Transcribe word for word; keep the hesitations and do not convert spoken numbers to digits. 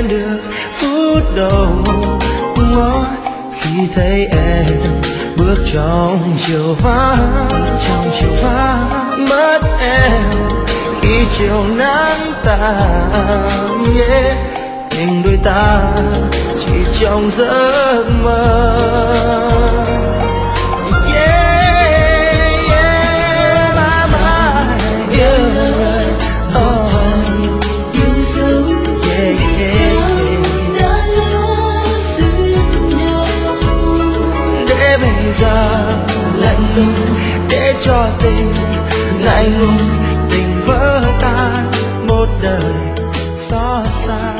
quên được phút đầu ngó khi thấy em bước trong chiều vắng, trong chiều vắng mất em khi chiều nắng tàn. Yeah. Tình đôi ta chỉ trong giấc mơ. Yeah, yeah, my mind, yeah. Oh, yêu dấu yeah, yeah. đã lỡ duyên nhau, Để bây giờ lạnh lùng, để cho tình ngại ngùng, tình vỡ tan một đời xót xa.